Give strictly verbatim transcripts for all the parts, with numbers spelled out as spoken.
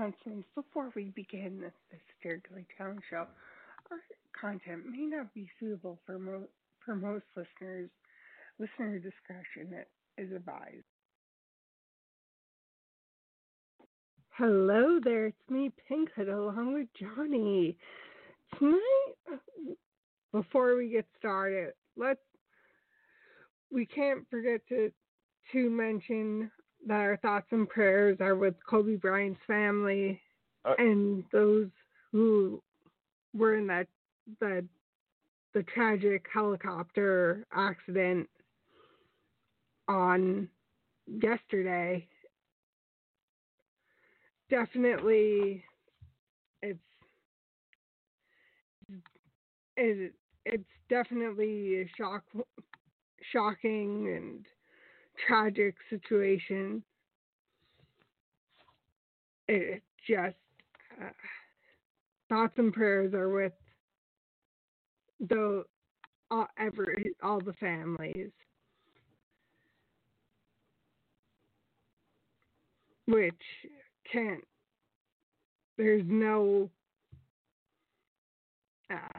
announcements before we begin this, this Fairly Town show. Our content may not be suitable for, mo- for most listeners. Listener discretion is advised. Hello there, it's me, Pinkhood, along with Johnny. Tonight, before we get started, let's we can't forget to to mention that our thoughts and prayers are with Kobe Bryant's family uh, and those who were in that that the tragic helicopter accident on yesterday. Definitely, it's it, it's definitely a shock, shocking and tragic situation. It just uh, thoughts and prayers are with the all, every all the families, which can't. There's no. Uh,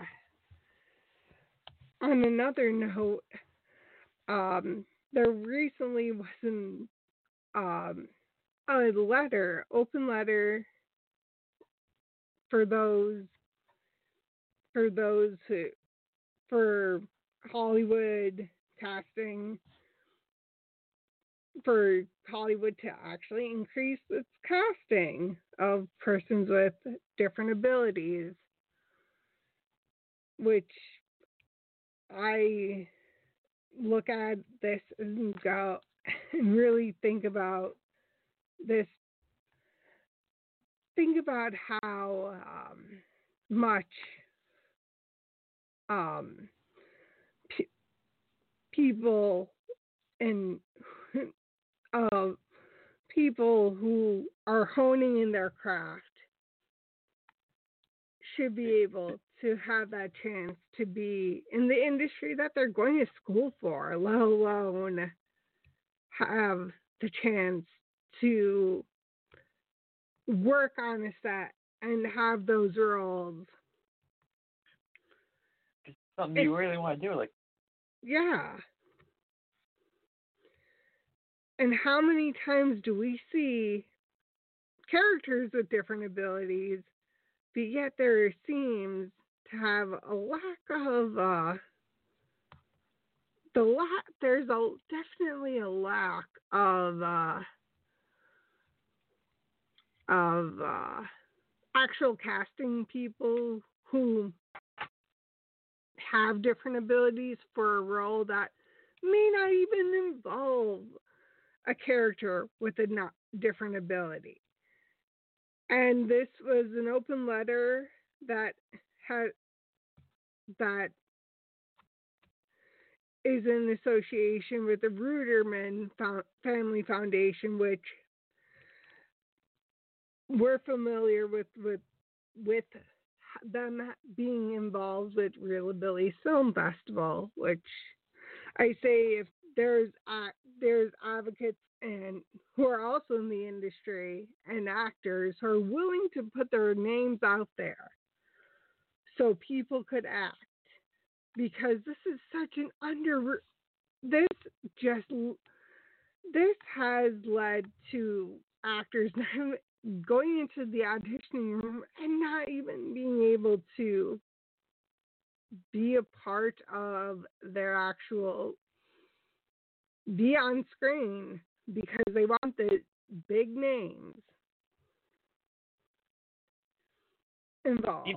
on another note, um, there recently was an um, a letter, open letter for those for those who for Hollywood casting for Hollywood to actually increase its casting of persons with different abilities, which I look at this and go and really think about this. Think about how um, much um, p- people and uh, people who are honing in their craft should be able to have that chance to be in the industry that they're going to school for, let alone have the chance to work on a set and have those roles. It's something it's, you really want to do, like yeah. And how many times do we see characters with different abilities, but yet there seems to have a lack of uh, the lack. There's a definitely a lack of uh, of uh, actual casting people who have different abilities for a role that may not even involve a character with a not different ability. And this was an open letter that had that is in association with the Ruderman Family Foundation, which we're familiar with with with them being involved with Real Abilities Film Festival, which I say if there's uh, there's advocates and who are also in the industry and actors who are willing to put their names out there so people could act, because this is such an under this just this has led to actors going into the auditioning room and not even being able to be a part of their actual be on screen because they want the big names involved.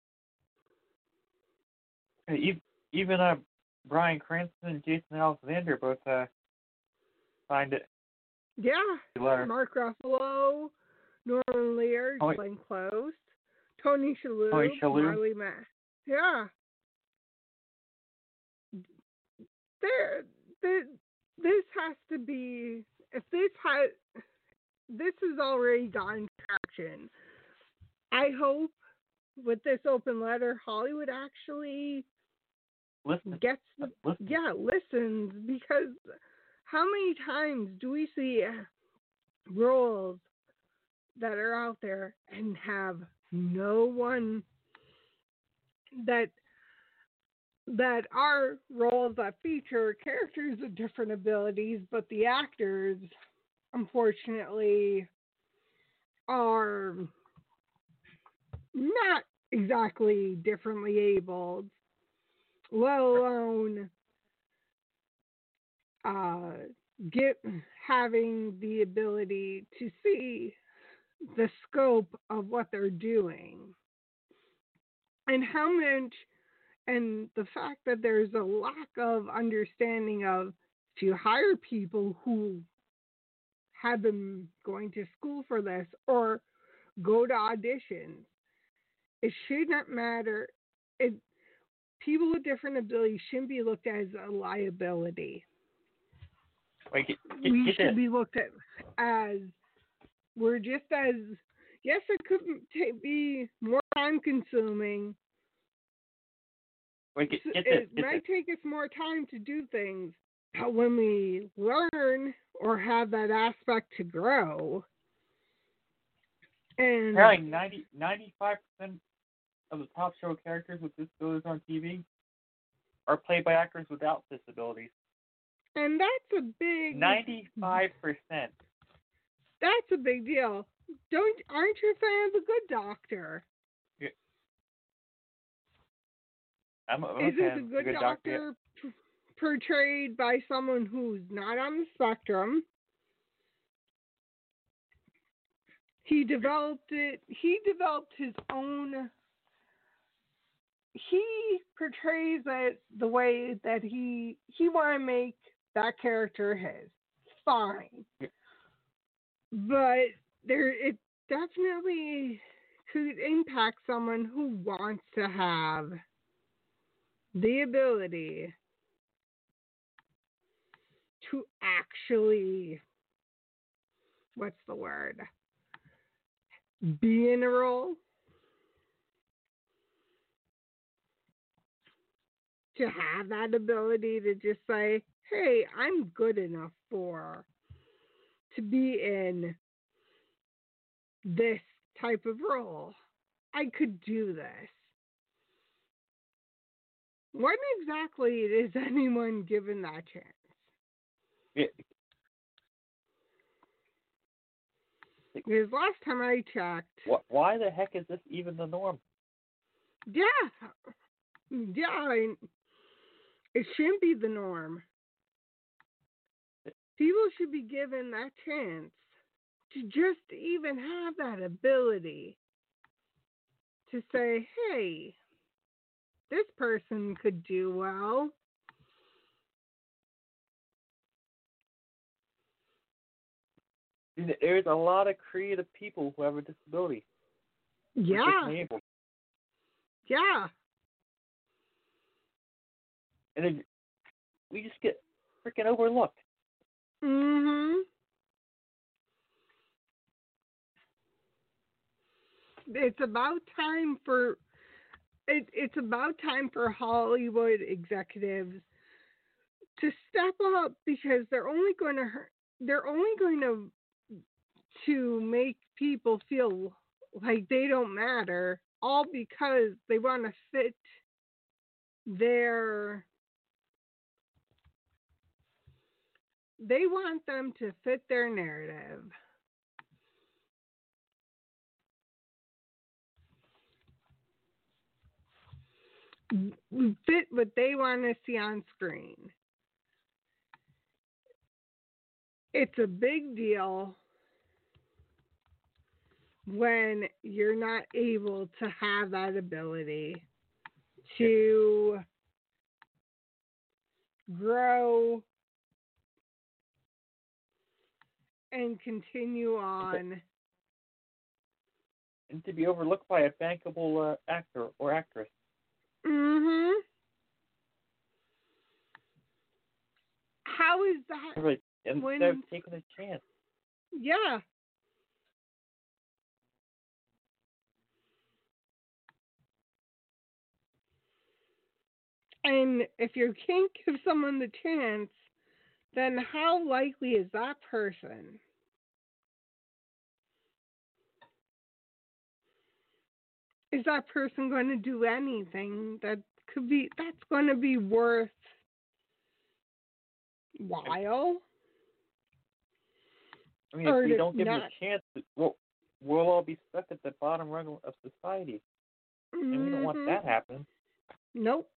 Even uh, Bryan Cranston and Jason Alexander both uh, signed it. Yeah, Mark Ruffalo, Norman Lear, oh, Glenn Close, Tony Shalhoub, Tony Shalhoub. Marley Matt. Yeah. There, there, this has to be, if this has, this has already gotten traction. I hope with this open letter, Hollywood actually Listen. gets the, Listen. yeah, listens, because how many times do we see roles that are out there and have no one that that are roles that feature characters with different abilities, but the actors, unfortunately, are not exactly differently abled, let alone uh, get having the ability to see the scope of what they're doing, and how much, and the fact that there's a lack of understanding of, if you hire people who have been going to school for this or go to auditions, it should not matter. It, people with different abilities shouldn't be looked at as a liability. Wait, get, get, we get should this. be looked at as, we're just as, yes, it could t- be more time consuming. Wait, get, get it this. Get might this. take us more time to do things, but when we learn or have that aspect to grow, and Apparently ninety, ninety-five percent of the top show characters with disabilities on T V are played by actors without disabilities. and that's a big ninety-five percent. That's a big deal. Don't aren't you a fan of The Good Doctor? Yeah. I'm, I'm Isn't a fan The of Good, Good Doctor, Doctor p- portrayed by someone who's not on the spectrum? He developed it. He developed his own. He portrays it the way that he he want to make that character his. Fine, Yeah. but there it definitely could impact someone who wants to have the ability to actually, what's the word, be in a role, to have that ability to just say, hey, I'm good enough for, to be in this type of role. I could do this. When exactly is anyone given that chance? Yeah. Because last time I checked, Why the heck is this even the norm? yeah, yeah, I, it shouldn't be the norm. People should be given that chance to just even have that ability to say, hey, this person could do well. There's a lot of creative people who have a disability. Yeah. Able. Yeah. And then we just get freaking overlooked. Mm-hmm. It's about time for it, it's about time for Hollywood executives to step up, because they're only going to hurt, they're only going to to make people feel like they don't matter, all because they want to fit their they want them to fit their narrative. Fit what they want to see on screen. It's a big deal when you're not able to have that ability to grow and continue on. And to be overlooked by a bankable uh, actor or actress. Mm-hmm. How is that? Really, instead when, of taking a chance. Yeah. And if you can't give someone the chance, then how likely is that person is that person going to do anything that could be that's going to be worth while? I mean, Or if we if don't give not, them a chance, we'll, we'll all be stuck at the bottom rung of society. mm-hmm. And we don't want that happening. Nope.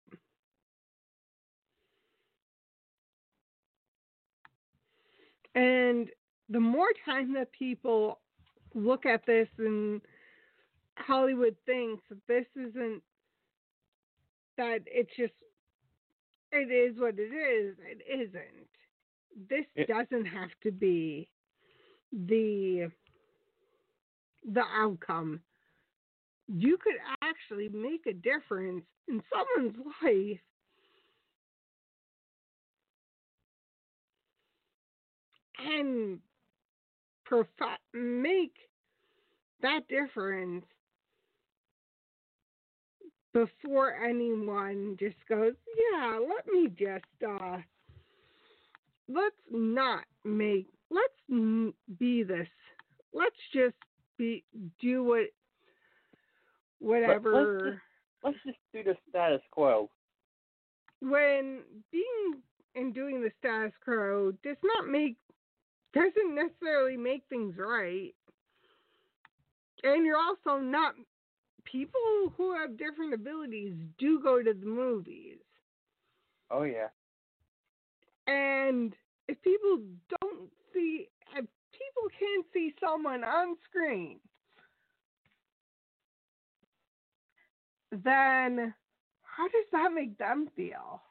And the more time that people look at this and Hollywood thinks that this isn't, that it's just, it is what it is, it isn't. This it, doesn't have to be the the outcome. You could actually make a difference in someone's life and prof- make that difference before anyone just goes, yeah, let me just, uh, let's not make, let's n- be this, let's just be, do what, whatever. Let's just, let's just do the status quo. When being and doing the status quo does not make, doesn't necessarily make things right. And you're also not, people who have different abilities do go to the movies. Oh, yeah. And if people don't see, if people can't see someone on screen, then how does that make them feel?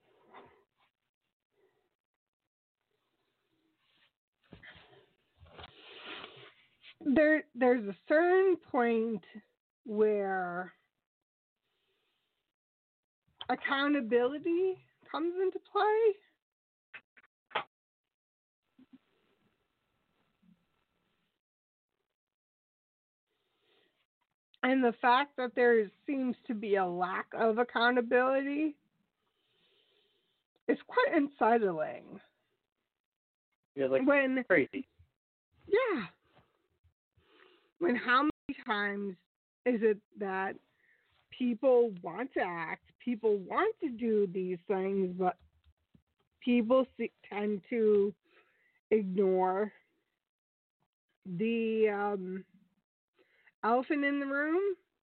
There, there's a certain point where accountability comes into play. And the fact that there seems to be a lack of accountability is quite unsettling. Yeah, like when, crazy. Yeah. When how many times is it that people want to act, people want to do these things, but people see, tend to ignore the um, elephant in the room?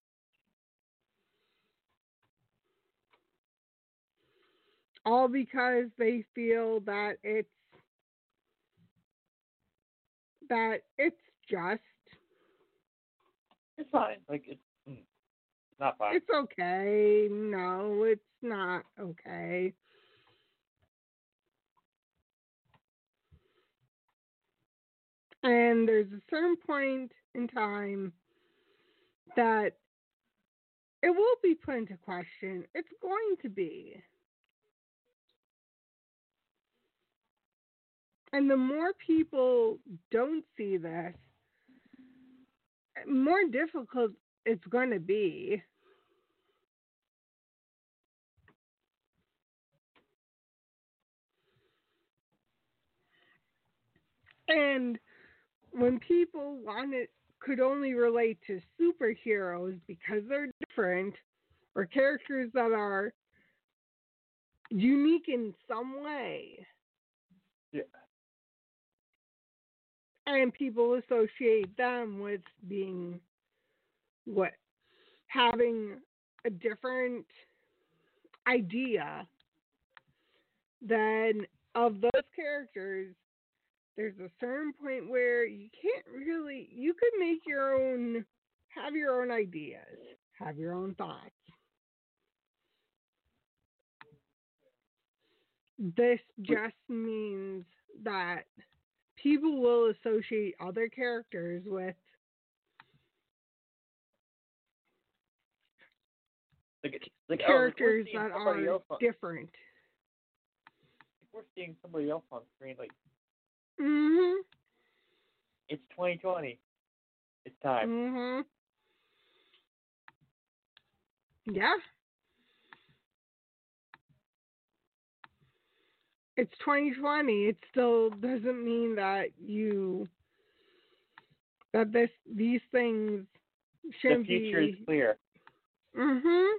All because they feel that it's that it's just it's fine. Like it's, it's not fine. It's okay. No, it's not okay. And there's a certain point in time that it will be put into question. It's going to be. And the more people don't see this, more difficult it's going to be. And when people wanted, could only relate to superheroes because they're different, or characters that are unique in some way. Yeah. And people associate them with being what? Having a different idea than of those characters. There's a certain point where you can't really, you could make your own, have your own ideas, have your own thoughts. This just means that people will associate other characters with like, like, characters oh, that are on, different. If we're seeing somebody else on screen, like, mm-hmm. It's twenty twenty. It's time. Mm-hmm. Yeah. It's twenty twenty. It still doesn't mean that you that this these things shouldn't be. The future be, is clear. Mhm.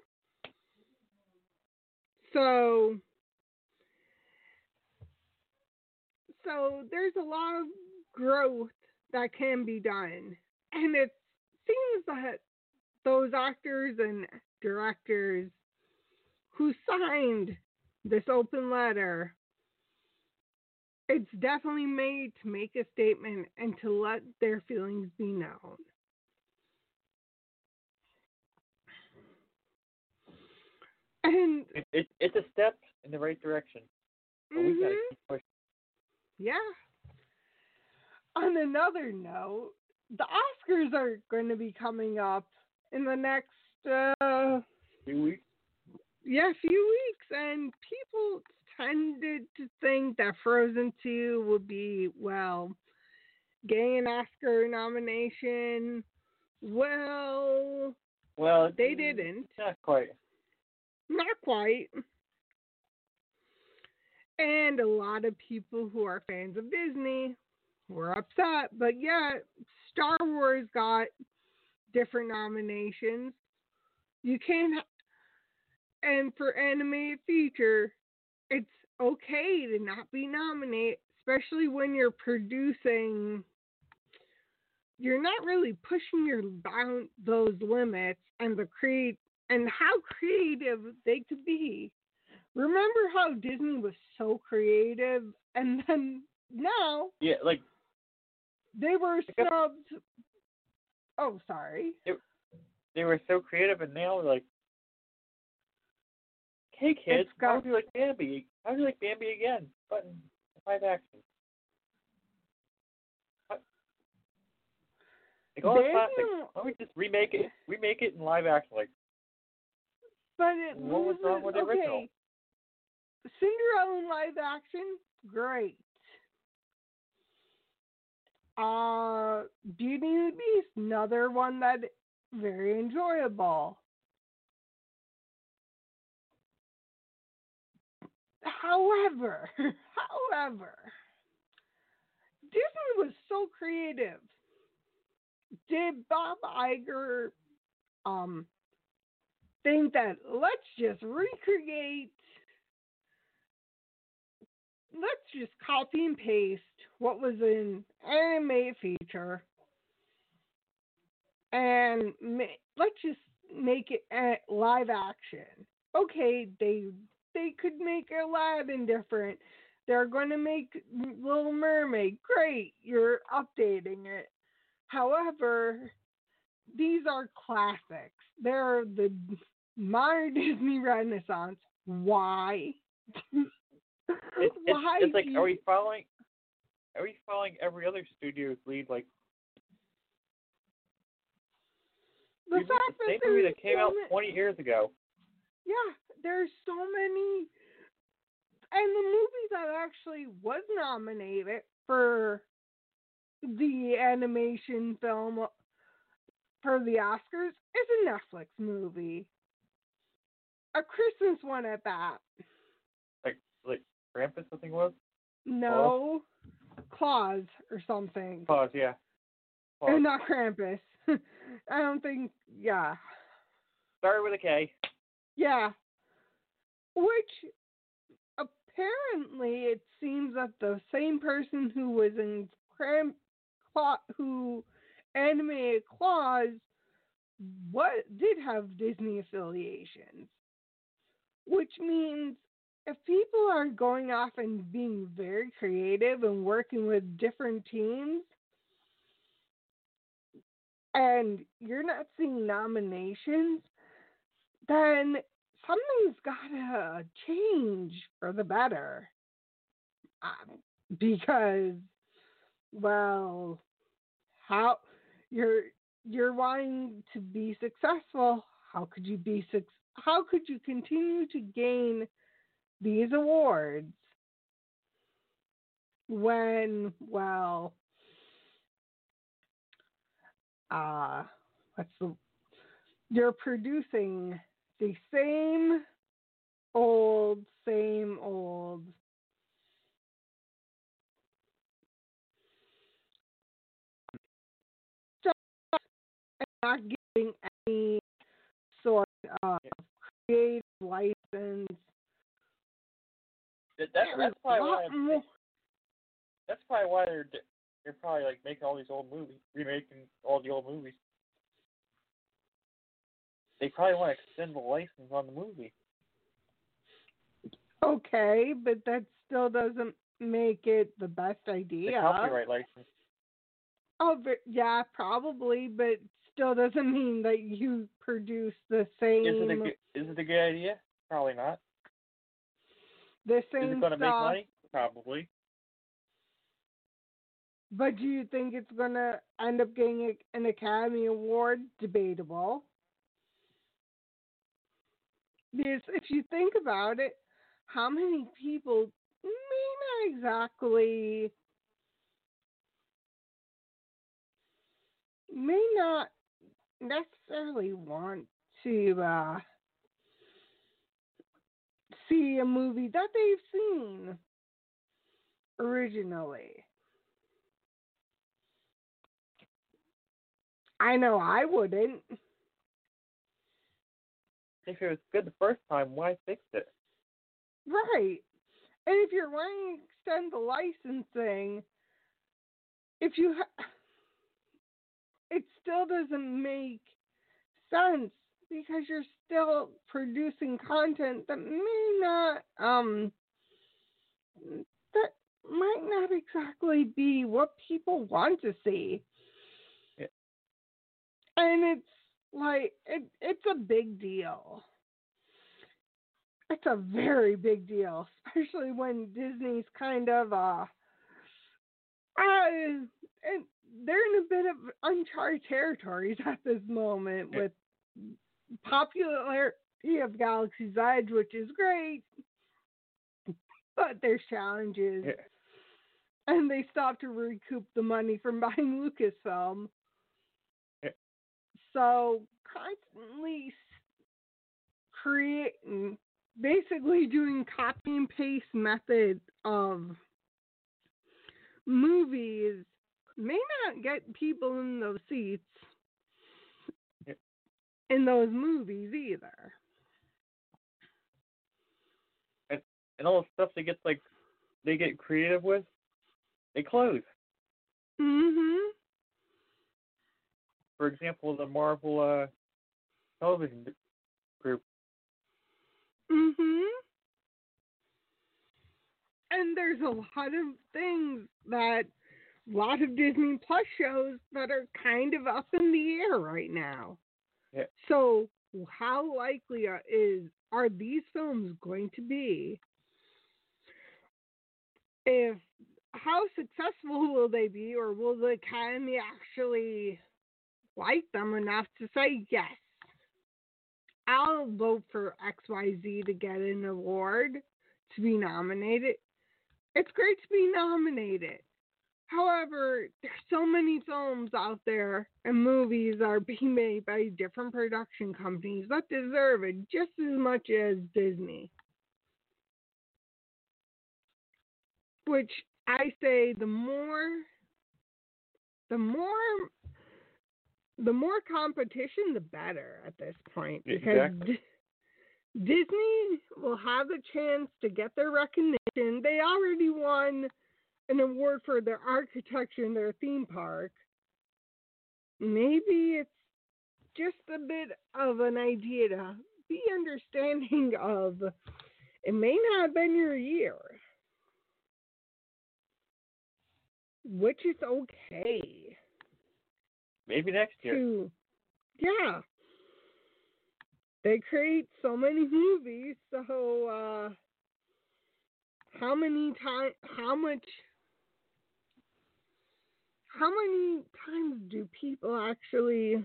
So, so there's a lot of growth that can be done, and it seems that those actors and directors who signed this open letter, it's definitely made to make a statement and to let their feelings be known. And It, it it's a step in the right direction, but we gotta mhm, keep pushing. yeah. On another note, the Oscars are going to be coming up in the next uh, Two weeks. yeah, few weeks, and people tended to think that Frozen two would be, well, getting an Oscar nomination. Well, Well, they mm, didn't. not quite. Not quite. And a lot of people who are fans of Disney were upset, but yet Star Wars got different nominations. You can't, and for animated feature, it's okay to not be nominated, especially when you're producing. You're not really pushing your bound those limits and the create and how creative they could be. Remember how Disney was so creative, and then now Yeah, like they were I guess snubbed. Oh, sorry. they, they were so creative, and now like, hey kids, It's how got would you like Bambi? How would you like Bambi again? But in live action. What? Like all the classics. Disney, Why don't we just remake it? Remake it in live action. Like, but it what was wrong loses. with the original? Okay, Cinderella in live action, great. Uh, Beauty and the Beast, another one that very enjoyable. However, however, Disney was so creative. Did Bob Iger um think that let's just recreate, let's just copy and paste what was in animated feature and ma- let's just make it a- live action. Okay, they they could make Aladdin different. They're going to make Little Mermaid. Great, you're updating it. However, these are classics. They're the modern Disney Renaissance. Why? It's it's Why it's like, do are you, we following? Are we following every other studio's lead? Like, the reboot fact the that same movie there's that came so out many, twenty years ago. yeah, there's so many, and the movie that actually was nominated for the animation film for the Oscars is a Netflix movie, a Christmas one at that. Like like Krampus, I think it was. No, Claus or something. Pause. Yeah. Pause. And not Krampus. I don't think, yeah. Started with a K. Yeah. Which apparently it seems that the same person who was in Cram, Cla- who animated Claus, what did have Disney affiliations. Which means if people are going off and being very creative and working with different teams, and you're not seeing nominations, then something's gotta change for the better. Um, because, well, how you're you're wanting to be successful. How could you be suc- How could you continue to gain these awards when, well, uh, what's the you're producing the same old, same old. Stuff and not giving any sort of Yeah. creative license. That, that's There's that's a probably lot why more. that's probably why they're they're probably like making all these old movies, remaking all the old movies. They probably want to extend the license on the movie. Okay, but that still doesn't make it the best The idea. copyright license. Oh, but yeah, probably, but still doesn't mean that you produce the same. Is it a good, is it a good idea? Probably not. the same Is it going to stuff. make money? Probably. But do you think it's going to end up getting a, an Academy Award? Debatable. Because if you think about it, how many people may not exactly, may not necessarily want to uh, see a movie that they've seen originally? I know I wouldn't. If it was good the first time, why fix it? Right. And if you're wanting to extend the licensing, if you ha- it still doesn't make sense because you're still producing content that may not um that might not exactly be what people want to see. Yeah. And it's like it it's a big deal. It's a very big deal, especially when Disney's kind of uh, uh and they're in a bit of uncharted territories at this moment Yeah. with popularity of Galaxy's Edge, which is great, but there's challenges. Yeah. And they stopped to recoup the money from buying Lucasfilm. Yeah. So constantly creating, basically doing copy and paste method of movies may not get people in those seats Yeah. in those movies either. And and all the stuff they get like they get creative with, they close. Mhm. For example, the Marvel uh, television group. Mhm. And there's a lot of things that, a lot of Disney Plus shows that are kind of up in the air right now. Yeah. So how likely are, is are these films going to be? If how successful will they be, or will the Academy actually like them enough to say yes? I'll vote for X Y Z to get an award, to be nominated. It's great to be nominated. However, there's so many films out there and movies are being made by different production companies that deserve it just as much as Disney. Which I say the more the more the more competition, the better at this point. Because Exactly. D- Disney will have the chance to get their recognition. They already won an award for their architecture in their theme park. Maybe it's just a bit of an idea to be understanding of it may not have been your year, which is okay. Maybe next year. To, yeah. They create so many movies, so uh, how many time, how much, how many times do people actually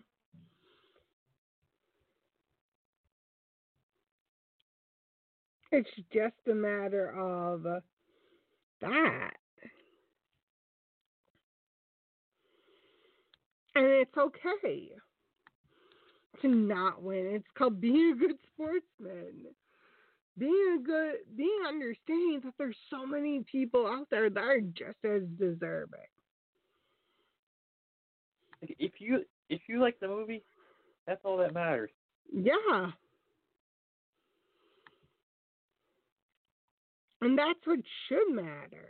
it's just a matter of that. And it's okay to not win. It's called being a good sportsman. Being a good, being understanding that there's so many people out there that are just as deserving. If you if you like the movie, that's all that matters. Yeah. And that's what should matter.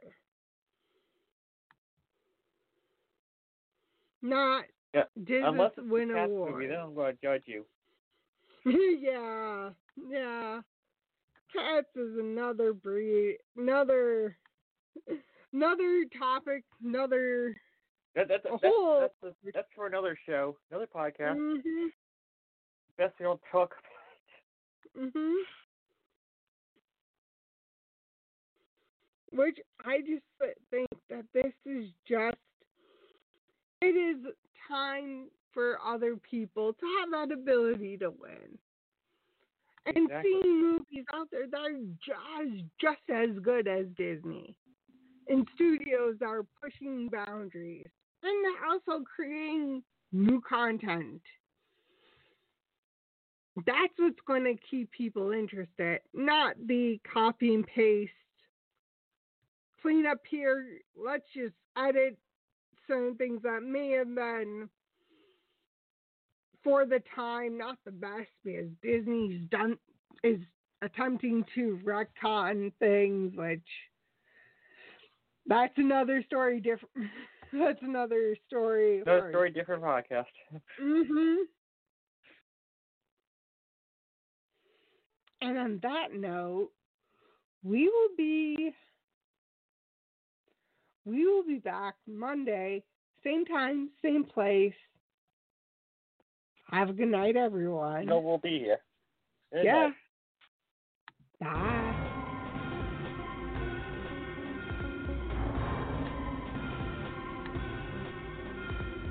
Not Yeah. did Unless this it's win a Cats award. movie, then I'm going to judge you. yeah, yeah. Cats is another breed, another, another topic, another. That, that, that, a that's, whole. that's, that's, that's for another show, another podcast. Mhm. Best we don't talk about. Mhm. Which I just think that this is just. It is time for other people to have that ability to win. And Exactly. seeing movies out there that are just, just as good as Disney. And studios are pushing boundaries. And they're also creating new content. That's what's going to keep people interested. Not the copy and paste. Clean up here. Let's just edit certain things that may have been for the time not the best, because Disney's done is attempting to retcon things, which that's another story. Different. That's another story. Another story, different podcast. Mhm. And on that note, we will be we will be back Monday, same time, same place. Have a good night, everyone. No, we'll be here. Good yeah. night. Bye.